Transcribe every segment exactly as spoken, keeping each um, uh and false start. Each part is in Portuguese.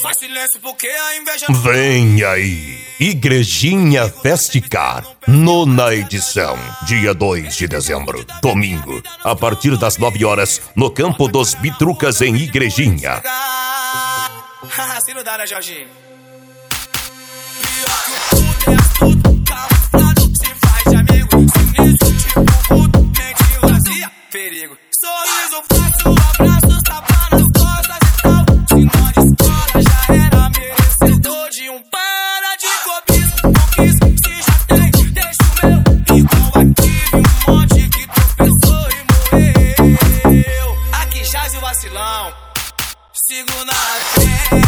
Faz silêncio porque a inveja... Vem aí, Igrejinha Festicar, nona edição, dia dois de dezembro, domingo, a partir das nove horas, no Campo dos Bitrucas, em Igrejinha. Se não dá, né, Jorginho? Pior que o puto é astuto, camuflado, se faz de amigo, sinistro, tipo puto, mente vazia, perigo. Sorriso fácil, abraço, tapa nas costas e tal. Se não de escola já era merecedor de um para de cobiça. Conquista, se já tem, deixa o meu. Igual aquele um monte que tropeçou e morreu. Aqui jaz o vacilão, sigo na fé.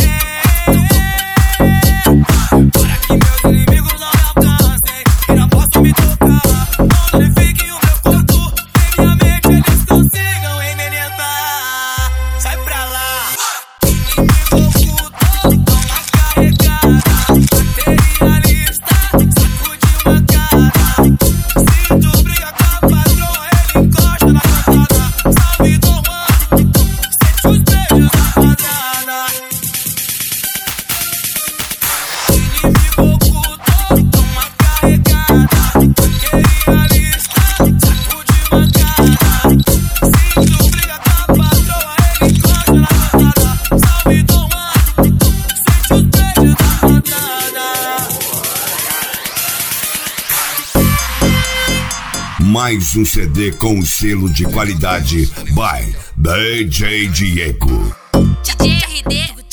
Para que meus inimigos não me alcancem e não possam me tocar. Onde o meu corpo, em minha mente eles consigam envenenar. Sai pra lá. Inimigo oculto, toma carregada. Materialista, sacude uma cara. Se tu briga com a patroa, ele encosta na cantada. Salve do mano, sente os beijos da quadrada. Inimigo oculto, toma carregada. Materialista, sacude uma cara. Se tu briga com a patroa, ele encosta na cantada. Salve do mano, sente os beijos da quadrada. Mais um C D com selo de qualidade by D J Diego. D J R D